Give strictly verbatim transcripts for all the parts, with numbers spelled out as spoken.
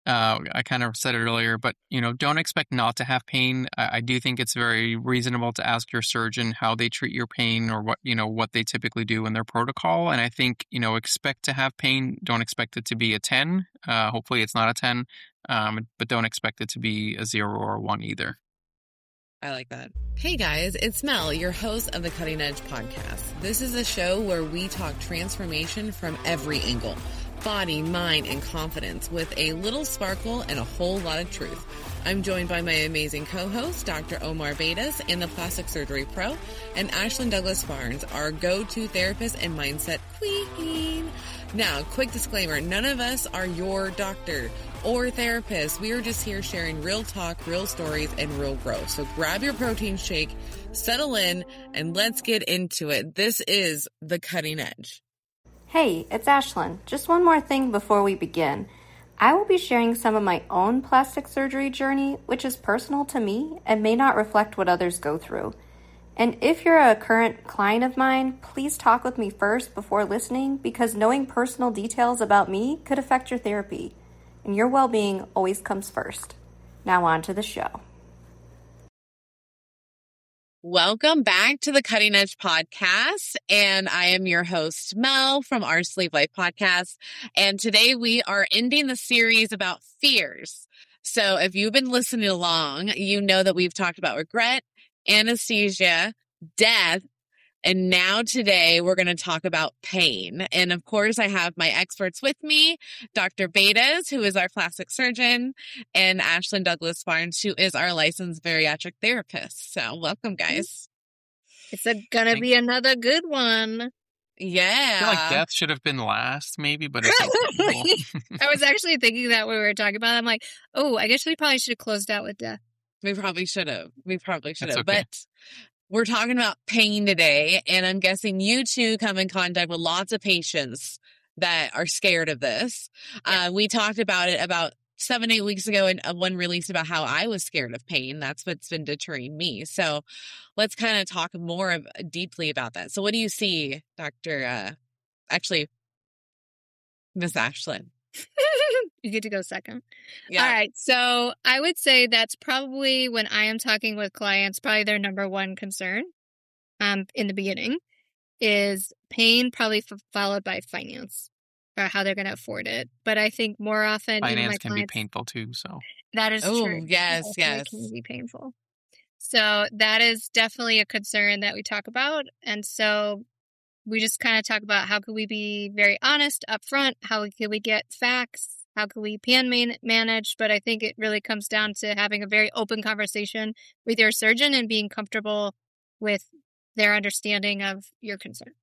Uh, I kind of said it earlier, but, you know, don't expect not to have pain. I, I do think it's very reasonable to ask your surgeon how they treat your pain or what, you know, what they typically do in their protocol. And I think, you know, expect to have pain. Don't expect it to be a ten. Uh, hopefully it's not a ten, um, but don't expect it to be a zero or a one either. I like that. Hey guys, it's Mel, your host of the Cutting Edge Podcast. This is a show where we talk transformation from every angle. Body, mind, and confidence with a little sparkle and a whole lot of truth. I'm joined by my amazing co-host, Doctor Omar Bedas, and the Plastic Surgery Pro, and Ashlyn Douglas Barnes, our go-to therapist and mindset queen. Now, quick disclaimer, none of us are your doctor or therapist. We are just here sharing real talk, real stories, and real growth. So grab your protein shake, settle in, and let's get into it. This is The Cutting Edge. Hey, it's Ashlyn. Just one more thing before we begin. I will be sharing some of my own plastic surgery journey, which is personal to me and may not reflect what others go through. And if you're a current client of mine, please talk with me first before listening, because knowing personal details about me could affect your therapy, and your well-being always comes first. Now on to the show. Welcome back to the Cutting Edge Podcast, and I am your host, Mel, from our Sleep Life Podcast, and today we are ending the series about fears. So if you've been listening along, you know that we've talked about regret, anesthesia, death, and now today we're going to talk about pain. And of course, I have my experts with me, Doctor Bedas, who is our plastic surgeon, and Ashlyn Douglas Barnes, who is our licensed bariatric therapist. So welcome, guys. It's a, gonna be another good one. Yeah. I feel like death should have been last, maybe, but it's I was actually thinking that when we were talking about it. I'm like, oh, I guess we probably should have closed out with death. We probably should have. We probably should have. okay. But we're talking about pain today, and I'm guessing you two come in contact with lots of patients that are scared of this. Yeah. Uh, we talked about it about seven, eight weeks ago, and one released about how I was scared of pain. That's what's been deterring me. So let's kind of talk more of, deeply about that. So what do you see, Doctor Uh, actually, Miss Ashlyn? You get to go second. Yeah. All right. So I would say that's probably when I am talking with clients, probably their number one concern um, in the beginning is pain, probably f- followed by finance or how they're going to afford it. But I think more often finance my can clients, be painful too. So that is oh, true. yes, It yes. can be painful. So that is definitely a concern that we talk about. And so we just kind of talk about how could we be very honest up front? How can we get facts? How can we pan man- manage? But I think it really comes down to having a very open conversation with your surgeon and being comfortable with their understanding of your concern.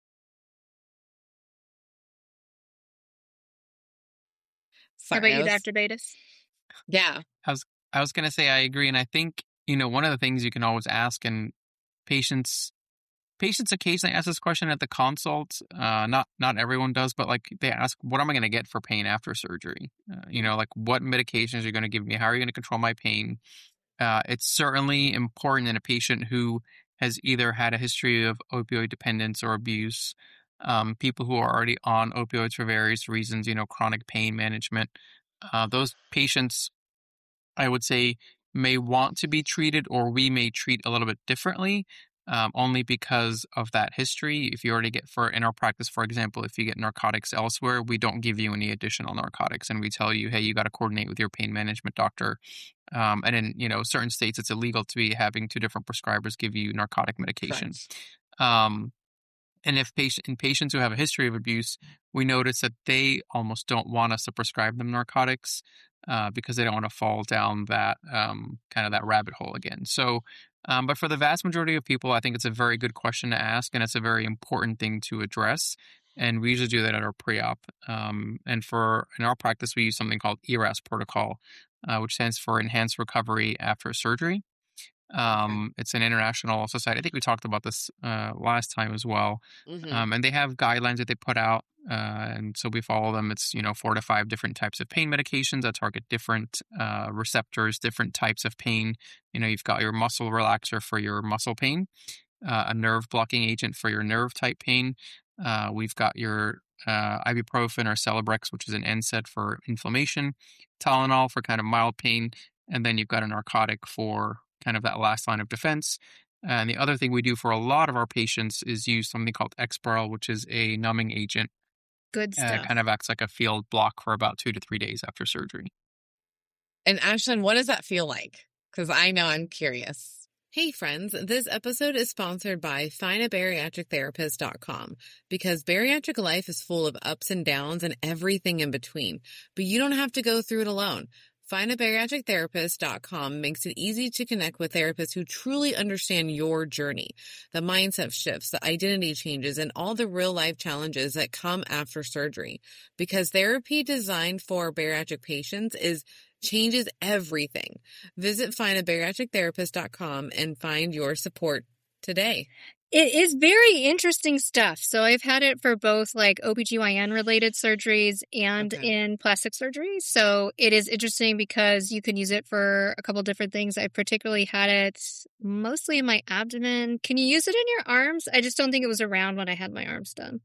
Sorry, How about I you, was- Doctor Bedas? Yeah. I was I was gonna say I agree, and I think, you know, one of the things you can always ask, and patients patients occasionally ask this question at the consult. Uh, not not everyone does, but like they ask, "What am I going to get for pain after surgery? Uh, you know, like what medications are you going to give me? How are you going to control my pain?" Uh, it's certainly important in a patient who has either had a history of opioid dependence or abuse. Um, people who are already on opioids for various reasons, you know, chronic pain management. Uh, those patients, I would say, may want to be treated, or we may treat a little bit differently, um, only because of that history. If you already get, for in our practice, for example, if you get narcotics elsewhere, we don't give you any additional narcotics, and we tell you, hey, you got to coordinate with your pain management doctor. Um, and in, you know, certain states, it's illegal to be having two different prescribers give you narcotic medication. Um, and if patient in patients who have a history of abuse, we notice that they almost don't want us to prescribe them narcotics uh, because they don't want to fall down that um, kind of that rabbit hole again. So, um, but for the vast majority of people, I think it's a very good question to ask, and it's a very important thing to address. And we usually do that at our pre-op. Um, and for in our practice, we use something called E R A S protocol, uh, which stands for Enhanced Recovery After Surgery. Um, okay. It's an international society. I think we talked about this uh, last time as well. Mm-hmm. Um, and they have guidelines that they put out. Uh, and so we follow them. It's, you know, four to five different types of pain medications that target different uh, receptors, different types of pain. You know, you've got your muscle relaxer for your muscle pain, uh, a nerve blocking agent for your nerve type pain. Uh, we've got your uh, ibuprofen or Celebrex, which is an N SAID for inflammation, Tylenol for kind of mild pain, and then you've got a narcotic for kind of that last line of defense. And the other thing we do for a lot of our patients is use something called Exparel, which is a numbing agent. Good stuff. Uh, kind of acts like a field block for about two to three days after surgery. And Ashlyn, what does that feel like? Because I know I'm curious. Hey friends, this episode is sponsored by find a bariatric therapist dot com because bariatric life is full of ups and downs and everything in between, but you don't have to go through it alone. find a bariatric therapist dot com makes it easy to connect with therapists who truly understand your journey, the mindset shifts, the identity changes, and all the real-life challenges that come after surgery. Because therapy designed for bariatric patients is changes everything. Visit find a bariatric therapist dot com and find your support today. It is very interesting stuff. So I've had it for both like O B G Y N related surgeries and Okay. in plastic surgery. So it is interesting because you can use it for a couple different things. I particularly had it mostly in my abdomen. Can you use it in your arms? I just don't think it was around when I had my arms done.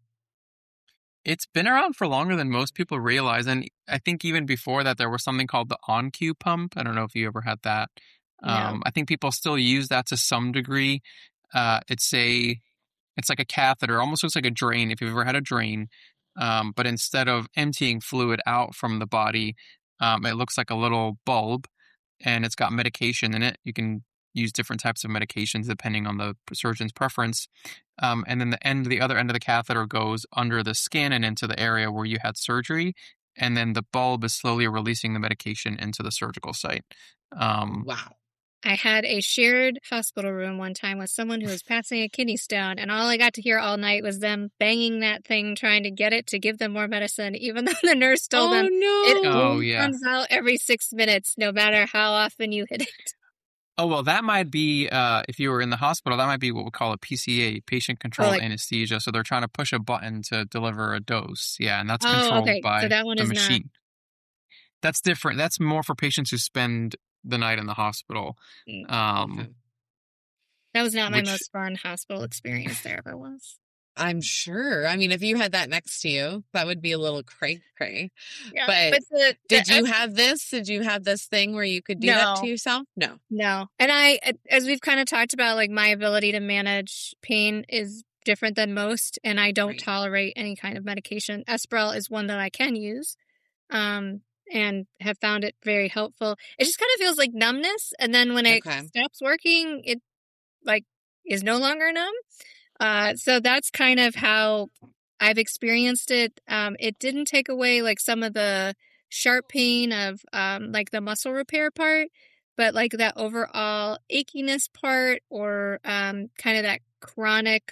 It's been around for longer than most people realize. And I think even before that, there was something called the OnQ pump. I don't know if you ever had that. No. Um, I think people still use that to some degree. Uh, it's a, it's like a catheter, almost looks like a drain if you've ever had a drain. Um, but instead of emptying fluid out from the body, um, it looks like a little bulb, and it's got medication in it. You can use different types of medications depending on the surgeon's preference. Um, and then the end, the other end of the catheter goes under the skin and into the area where you had surgery. And then the bulb is slowly releasing the medication into the surgical site. Um, Wow. I had a shared hospital room one time with someone who was passing a kidney stone, and all I got to hear all night was them banging that thing, trying to get it to give them more medicine, even though the nurse told Oh, them no. it Oh, only yeah. comes out every six minutes, no matter how often you hit it. Oh, well, that might be, uh, if you were in the hospital, that might be what we call a P C A, patient controlled like- anesthesia. So they're trying to push a button to deliver a dose. Yeah, and that's Oh, controlled okay. by So that one the is not- machine. That's different. That's more for patients who spend the night in the hospital. Mm, Um, okay. That was not my Which- most fun hospital experience there ever was. I'm sure. I mean, if you had that next to you, that would be a little cray cray. Yeah, But the, Did the- you have this? Did you have this thing where you could do No. that to yourself? No. No. And I, as we've kind of talked about, like my ability to manage pain is different than most, and I don't Right. tolerate any kind of medication. Exparel is one that I can use, um, and have found it very helpful. It just kind of feels like numbness, and then when it Okay. stops working, it like is no longer numb. Uh, so that's kind of how I've experienced it. Um, it didn't take away like some of the sharp pain of um, like the muscle repair part, but like that overall achiness part or um, kind of that chronic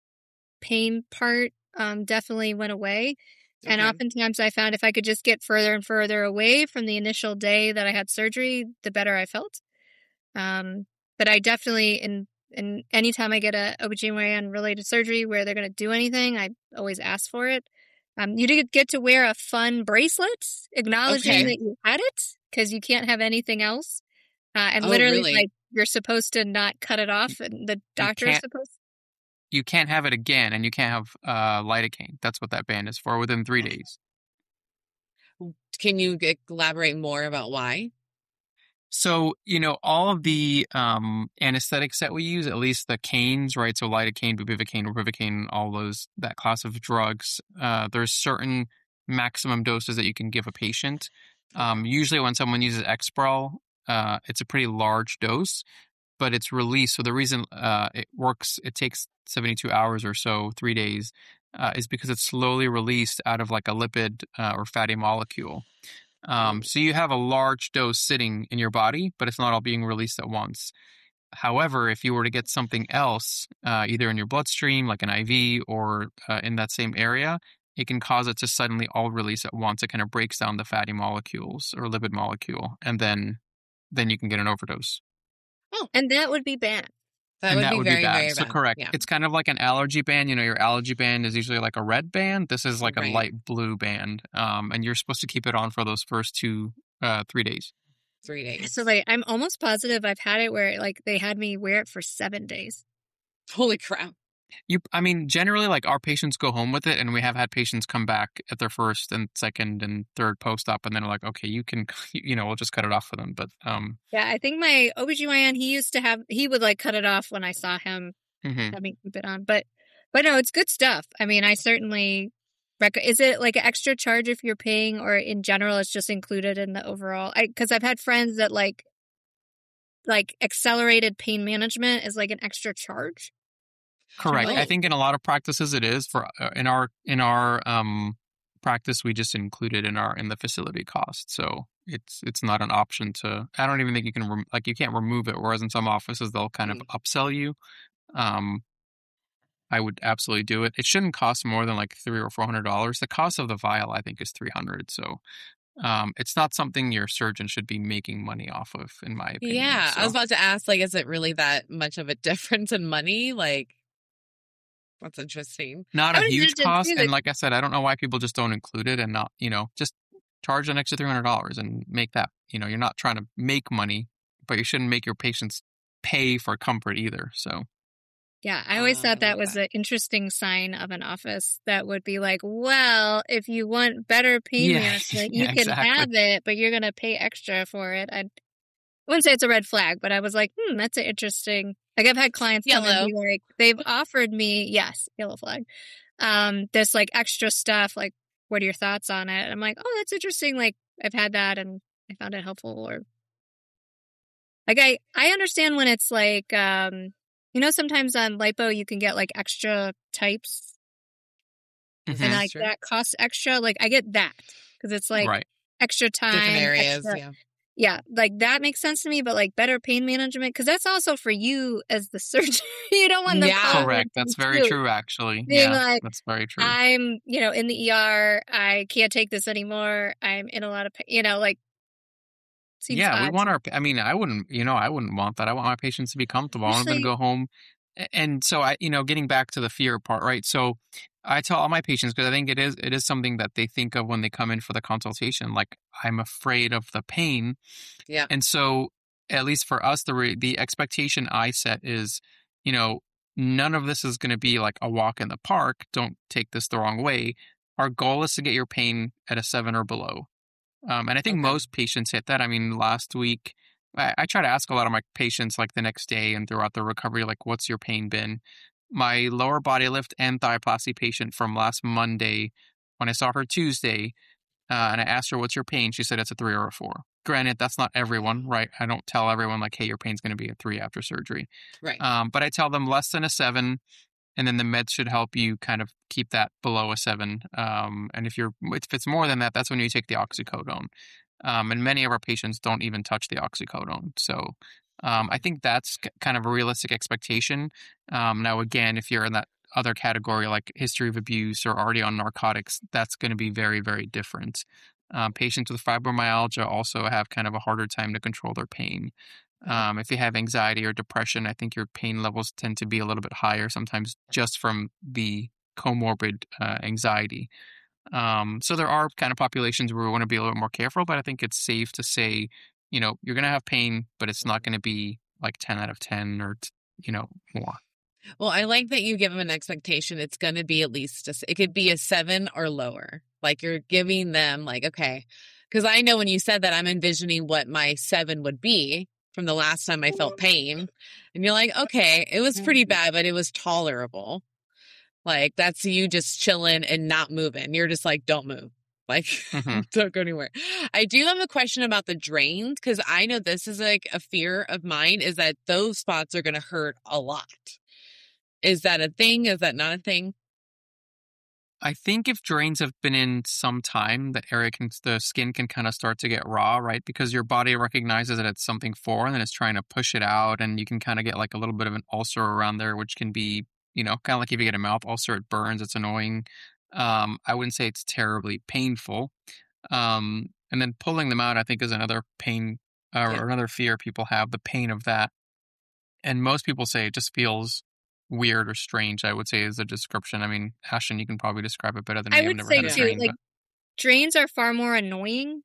pain part um, definitely went away. And Okay. oftentimes I found if I could just get further and further away from the initial day that I had surgery, the better I felt. Um, but I definitely, in, in anytime I get a O B G Y N related surgery where they're going to do anything, I always ask for it. Um, you did get to wear a fun bracelet acknowledging Okay. that you had it because you can't have anything else. Uh, and Oh, literally, really? like, you're supposed to not cut it off, and the doctor is can't- supposed you can't have it again, and you can't have uh, lidocaine. That's what that band is for within three days. Can you elaborate more about why? So, you know, all of the um, anesthetics that we use, at least the canes, right? So lidocaine, bupivacaine, ropivacaine, all those, that class of drugs, uh, there's certain maximum doses that you can give a patient. Um, usually when someone uses Exparel, uh, it's a pretty large dose, but it's released. So the reason uh, it works, it takes seventy-two hours or so, three days, uh, is because it's slowly released out of like a lipid uh, or fatty molecule. Um, so you have a large dose sitting in your body, but it's not all being released at once. However, if you were to get something else, uh, either in your bloodstream, like an I V, or uh, in that same area, it can cause it to suddenly all release at once. It kind of breaks down the fatty molecules or lipid molecule, and then then you can get an overdose. And that would be bad. That and would that be would very, be bad. very So bad. correct. Yeah. It's kind of like an allergy band. You know, your allergy band is usually like a red band. This is like Right. a light blue band, um, and you're supposed to keep it on for those first two, uh, three days. Three days. So like, I'm almost positive I've had it where like they had me wear it for seven days. Holy crap. You, I mean, generally, like our patients go home with it, and we have had patients come back at their first and second and third post-op, and then are like, okay, you can, you know, we'll just cut it off for them. But um, yeah, I think my O B G Y N, he used to have, he would like cut it off when I saw him mhm. having keep it on. But, but no, it's good stuff. I mean, I certainly rec- is it like an extra charge if you're paying, or in general, it's just included in the overall? I because I've had friends that like, like accelerated pain management is like an extra charge. Correct. Oh. I think in a lot of practices it is. For uh, in our in our um practice, we just include it in our in the facility cost, so it's it's not an option to. I don't even think you can rem- like you can't remove it. Whereas in some offices they'll kind of upsell you. Um, I would absolutely do it. It shouldn't cost more than like three or four hundred dollars. The cost of the vial, I think, is three hundred. So um, it's not something your surgeon should be making money off of, in my opinion. Yeah, So, I was about to ask, like, is it really that much of a difference in money? Like, that's interesting. not I a would huge imagine, cost. too, that- And like I said, I don't know why people just don't include it and not, you know, just charge an extra three hundred dollars and make that, you know, you're not trying to make money, but you shouldn't make your patients pay for comfort either. So, Yeah, I always Ah, thought I that love was that. an interesting sign of an office that would be like, well, if you want better pain Yeah, management, you yeah, can exactly. have it, but you're going to pay extra for it. I'd, I wouldn't say it's a red flag, but I was like, hmm, that's an interesting. Like I've had clients come Yellow. and be like, they've offered me, yes, yellow flag, um, this like extra stuff. Like, what are your thoughts on it? And I'm like, oh, that's interesting. Like I've had that and I found it helpful. Or like I, I understand when it's like, um, you know, sometimes on lipo you can get like extra types, Mhm. and That's like true. that costs extra. Like I get that because it's like right. extra time, Different areas, extra- yeah. yeah, like that makes sense to me. But like better pain management, because that's also for you as the surgeon. You don't want them Yeah. calling Correct. you That's very too. true, actually. Being Yeah, like, that's very true. I'm, you know, in the E R. I can't take this anymore. I'm in a lot of pain. You know, like seems Yeah, we odd. want our, I mean, I wouldn't, you know, I wouldn't want that. I want my patients to be comfortable. I want them to Usually- go home. A- And so I, you know, getting back to the fear part, right? So I tell all my patients, because I think it is, it is something that they think of when they come in for the consultation. Like, I'm afraid of the pain. Yeah. And so at least for us, the, re- the expectation I set is, you know, none of this is going to be like a walk in the park. Don't take this the wrong way. Our goal is to get your pain at a seven or below. Um, and I think Okay. most patients hit that. I mean, last week, I, I try to ask a lot of my patients, like the next day and throughout the recovery, like, what's your pain been? My lower body lift and thioplasty patient from last Monday, when I saw her Tuesday, uh, and I asked her, what's your pain? She said it's a three or a four. Granted, that's not everyone, right? I don't tell everyone, like, hey, your pain's going to be a three after surgery. Right. Um, but I tell them less than a seven, and then the meds should help you kind of keep that below a seven. Um, and if you're if it's more than that, that's when you take the oxycodone. Um, and many of our patients don't even touch the oxycodone. So um, I think that's k- kind of a realistic expectation. Um, now, again, if you're in that other category, like history of abuse or already on narcotics, that's going to be very, very different. Um, patients with fibromyalgia also have kind of a harder time to control their pain. Um, if you have anxiety or depression, I think your pain levels tend to be a little bit higher, sometimes just from the comorbid uh, anxiety. Um, so there are kind of populations where we want to be a little more careful, but I think it's safe to say, you know, you're going to have pain, but it's not going to be like ten out of ten or, you know, more. Well, I like that you give them an expectation. It's going to be at least, a, it could be a seven or lower. Like you're giving them like, okay, because I know when you said that, I'm envisioning what my seven would be from the last time I felt pain. And you're like, okay, it was pretty bad, but it was tolerable. Like that's you just chilling and not moving. You're just like, don't move. Like, Mhm. don't go anywhere. I do have a question about the drains because I know this is like a fear of mine is that those spots are going to hurt a lot. Is that a thing? Is that not a thing? I think if drains have been in some time, the area can, the skin can kind of start to get raw, right? Because your body recognizes that it's something foreign and it's trying to push it out, and you can kind of get like a little bit of an ulcer around there, which can be, you know, kind of like if you get a mouth ulcer, it burns, it's annoying. Um, I wouldn't say it's terribly painful. Um, and then pulling them out, I think, is another pain uh, Yeah. or another fear people have, the pain of that. And most people say it just feels weird or strange, I would say is the description. I mean, Ashton, you can probably describe it better than me. I I've would never say had a Yeah. too, drain, like but drains are far more annoying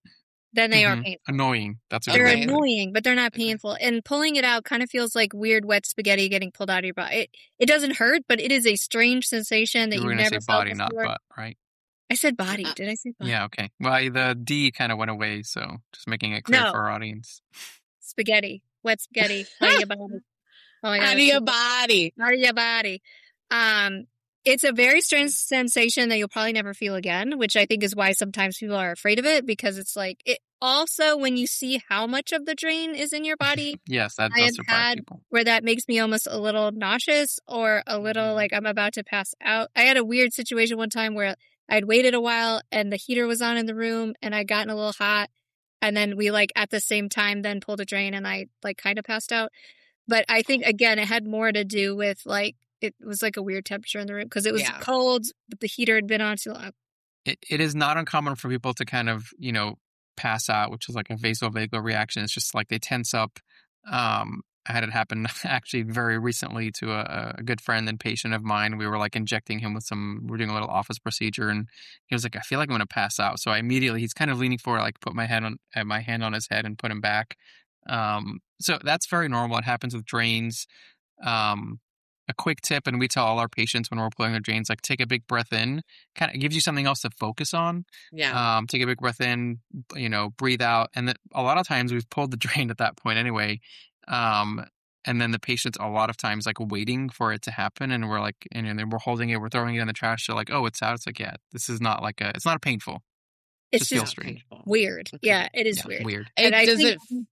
then they Mhm. are painful. Annoying. That's a They're good way Okay. to put it. annoying, but they're not Okay. painful. And pulling it out kind of feels like weird wet spaghetti getting pulled out of your body. It, it doesn't hurt, but it is a strange sensation that You were you've going to never say felt body, not before. butt, right? I said body. Uh, Did I say body? Yeah, okay. Well, the D kind of went away, so just making it clear No. for our audience. Spaghetti. Wet spaghetti. Out of your body. Oh my God. Out of it's your so- body. out of your body. Um, it's a very strange sensation that you'll probably never feel again, which I think is why sometimes people are afraid of it, because it's like it also when you see how much of the drain is in your body, Yes, that I does have surprise had people. where that makes me almost a little nauseous or a little like I'm about to pass out. I had a weird situation one time where I'd waited a while and the heater was on in the room and I'd gotten a little hot, and then we like at the same time then pulled a drain and I like kind of passed out. But I think again it had more to do with like it was like a weird temperature in the room because it was Yeah. cold, but the heater had been on too long. It, it is not uncommon for people to kind of, you know, pass out, which is like a vasovagal reaction. It's just like they tense up. Um, I had it happen actually very recently to a, a good friend and patient of mine. We were like injecting him with some, we we're doing a little office procedure, and he was like, I feel like I'm going to pass out. So I immediately, he's kind of leaning forward, like put my head on, uh, my hand on his head and put him back. Um, so that's very normal. It happens with drains. Um, a quick tip, and we tell all our patients when we're pulling their drains, like take a big breath in, kind of gives you something else to focus on. Yeah. Um, take a big breath in, you know, breathe out. And that a lot of times we've pulled the drain at that point anyway. Um, and then the patient's a lot of times like waiting for it to happen. And we're like, and then we're holding it, we're throwing it in the trash. They're like, oh, it's out. It's like, yeah, this is not like a, it's not painful. It's Just just feels strange. painful. weird. Okay. Yeah, it is Yeah, weird. weird. It, And I does think- it?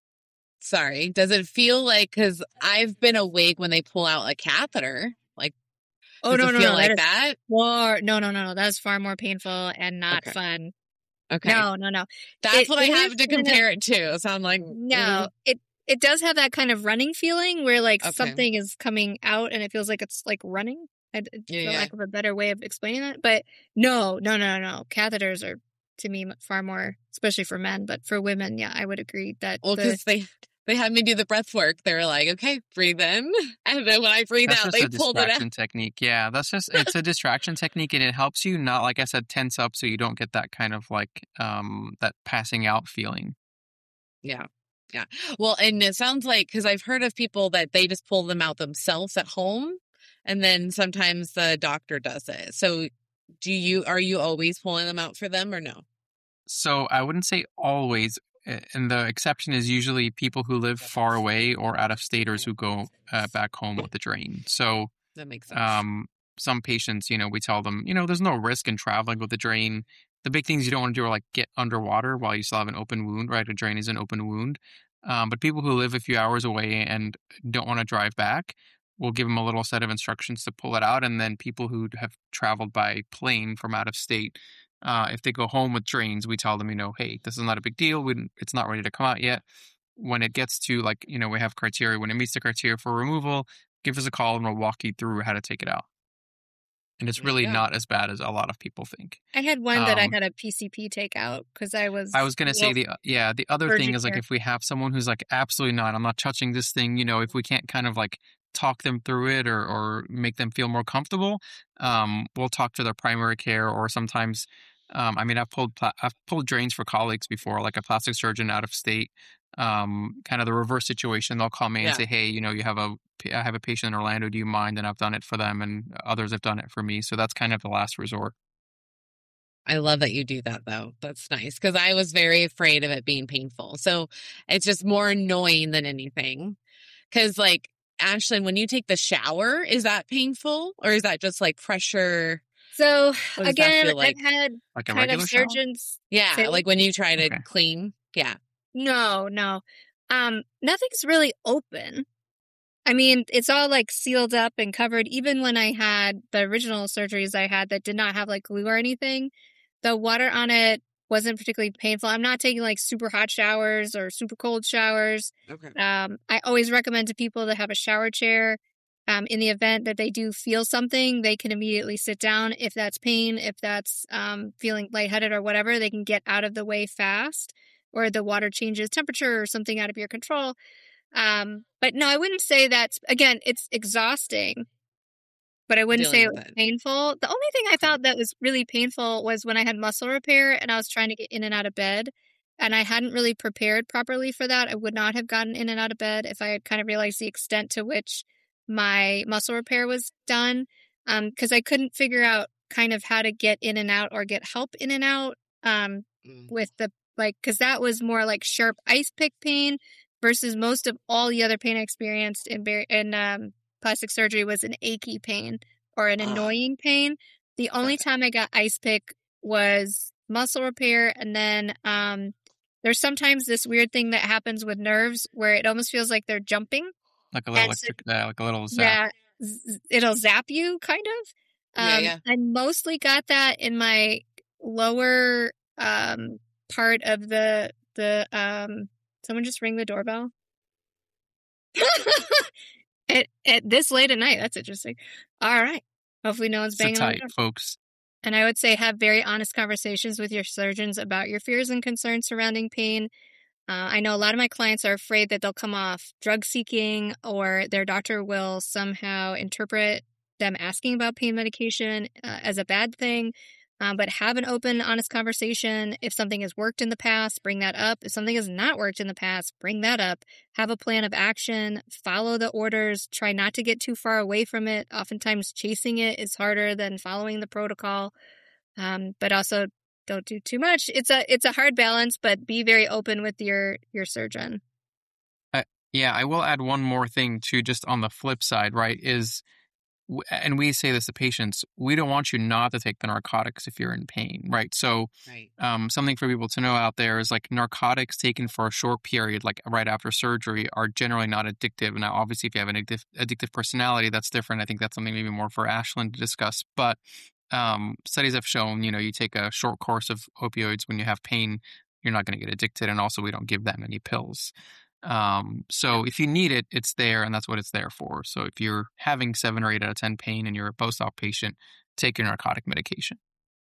Sorry. Does it feel like? Because I've been awake when they pull out a catheter. Like, Oh does no, it no, feel no, like that is that? far no, no, no, no. That's far more painful and not Okay. fun. Okay. No, no, no. That's it- what I it have is to kind of- compare it to. So I'm like, No, it it does have that kind of running feeling where like Okay. something is coming out and it feels like it's like running. I, for Yeah, yeah. lack of a better way of explaining that, but no, no, no, no. Catheters are to me far more, especially for men, but for women, yeah, I would agree that. well, the- because they they had me do the breath work. They were like, okay, breathe in, and then when I breathe That's out, just they a pulled it out. distraction technique. Yeah, that's just it's a distraction technique, and it helps you not, like I said, tense up so you don't get that kind of like um that passing out feeling. Yeah. Yeah. Well, and it sounds like, because I've heard of people that they just pull them out themselves at home, and then sometimes the doctor does it. So do you, are you always pulling them out for them or no? So I wouldn't say always, uh, and the exception is usually people who live far away or out of staters who go uh, back home with the drain. So That makes sense. um, some patients, you know, we tell them, you know, there's no risk in traveling with the drain. The big things you don't want to do are like get underwater while you still have an open wound, right? A drain is an open wound. Um, but people who live a few hours away and don't want to drive back, we'll give them a little set of instructions to pull it out. And then people who have traveled by plane from out of state, uh, if they go home with drains, we tell them, you know, hey, this is not a big deal. We, it's not ready to come out yet. When it gets to like, you know, we have criteria. When it meets the criteria for removal, give us a call and we'll walk you through how to take it out. And it's There really you go. not as bad as a lot of people think. I had one that I um, had a P C P take out because I was. I was going to say well, the yeah the other thing urgent is like care. if we have someone who's like absolutely not, I'm not touching this thing. You know, if we can't kind of like talk them through it or or make them feel more comfortable, um, we'll talk to their primary care or sometimes. Um, I mean, I've pulled pla- I've pulled drains for colleagues before, like a plastic surgeon out of state. Um, kind of the reverse situation. They'll call me and Yeah. say, "Hey, you know, you have a I have a patient in Orlando. Do you mind?" And I've done it for them, and others have done it for me. So that's kind of the last resort. I love that you do that though. That's nice, because I was very afraid of it being painful. So it's just more annoying than anything. Because like, Ashlyn, when you take the shower, is that painful or is that just like pressure? So What does that again, feel like? I've had Like a kind of regular shower? surgeons. Yeah, Say- like when you try to Okay. clean. Yeah. No, no. Um, nothing's really open. I mean, it's all like sealed up and covered. Even when I had the original surgeries I had that did not have like glue or anything, the water on it wasn't particularly painful. I'm not taking like super hot showers or super cold showers. Okay. Um, I always recommend to people to have a shower chair. Um, in the event that they do feel something, they can immediately sit down. If that's pain, if that's um, feeling lightheaded or whatever, they can get out of the way fast, or the water changes temperature or something out of your control. Um, but no, I wouldn't say that's, again, it's exhausting, but I wouldn't say it Dealing was with it. painful. The only thing I found that was really painful was when I had muscle repair and I was trying to get in and out of bed. and I hadn't really prepared properly for that. I would not have gotten in and out of bed if I had kind of realized the extent to which my muscle repair was done. Um, because I couldn't figure out kind of how to get in and out or get help in and out. Um, mm. with the like, because that was more like sharp ice pick pain versus most of all the other pain I experienced in in um, plastic surgery was an achy pain or an annoying pain. The only time I got ice pick was muscle repair, and then um. There's sometimes this weird thing that happens with nerves where it almost feels like they're jumping. Like a little electric, so, uh, like a little zap. Yeah, it'll zap you, kind of. Um, yeah, yeah. I mostly got that in my lower um, part of the, the um, someone just ring the doorbell. at, at this late at night, that's interesting. All right. Hopefully no one's banging Sit tight, on the door. folks. And I would say have very honest conversations with your surgeons about your fears and concerns surrounding pain. Uh, I know a lot of my clients are afraid that they'll come off drug seeking or their doctor will somehow interpret them asking about pain medication uh, as a bad thing. Um, but have an open, honest conversation. If something has worked in the past, bring that up. If something has not worked in the past, bring that up. Have a plan of action. Follow the orders. Try not to get too far away from it. Oftentimes, chasing it is harder than following the protocol. Um, but also, don't do too much. It's a it's a hard balance, but be very open with your your surgeon. Uh, yeah, I will add one more thing too, just on the flip side, right? Is and we say this to patients, we don't want you not to take the narcotics if you're in pain, right? So right. Um, something for people to know out there is like narcotics taken for a short period, like right after surgery, are generally not addictive. Now, obviously, if you have an addictive, addictive personality, that's different. I think that's something maybe more for Ashlyn to discuss. But um, studies have shown, you know, you take a short course of opioids when you have pain, you're not going to get addicted. And also, we don't give that many pills. Um, so if you need it, it's there, and that's what it's there for. So if you're having seven or eight out of ten pain and you're a post-op patient, take your narcotic medication.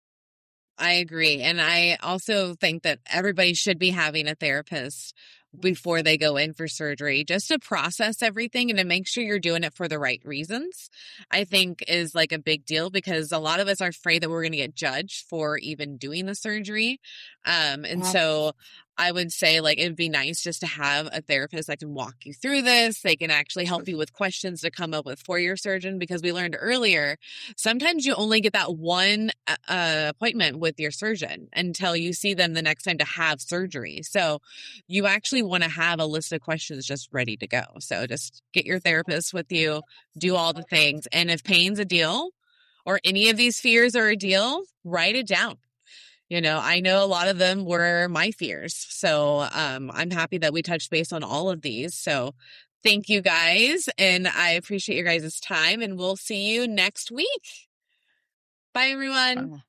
I agree. And I also think that everybody should be having a therapist before they go in for surgery, just to process everything and to make sure you're doing it for the right reasons, I think is like a big deal, because a lot of us are afraid that we're going to get judged for even doing the surgery. Um, and yeah. so I would say like, it'd be nice just to have a therapist that can walk you through this. They can actually help you with questions to come up with for your surgeon, because we learned earlier, sometimes you only get that one uh, appointment with your surgeon until you see them the next time to have surgery. So you actually want to have a list of questions just ready to go. So just get your therapist with you, do all the things. And if pain's a deal or any of these fears are a deal, write it down. You know, I know a lot of them were my fears. So um, I'm happy that we touched base on all of these. So thank you guys. And I appreciate your guys' time. And we'll see you next week. Bye, everyone.